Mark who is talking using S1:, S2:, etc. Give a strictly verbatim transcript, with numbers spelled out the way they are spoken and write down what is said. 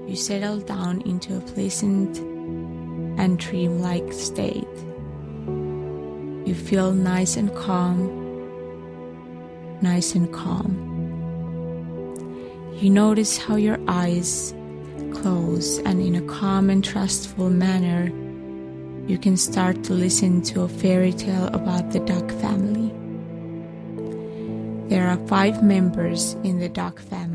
S1: you settle down into a pleasant and dreamlike state. You feel nice and calm, nice and calm. You notice how your eyes close, and in a calm and trustful manner, you can start to listen to a fairy tale about the duck family. There are five members in the duck family.